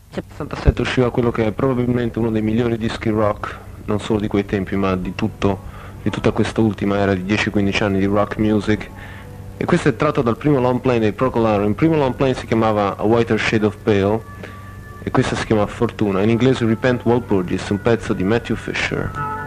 Cioè, Nel 67 usciva quello che è probabilmente uno dei migliori dischi rock, non solo di quei tempi, ma di tutta questa ultima era di 10-15 anni di rock music. E questo è tratto dal primo long play dei Procol. Il primo long play si chiamava A Whiter Shade of Pale e questa si chiama Fortuna. In inglese Repent Walpurgis, un pezzo di Matthew Fisher.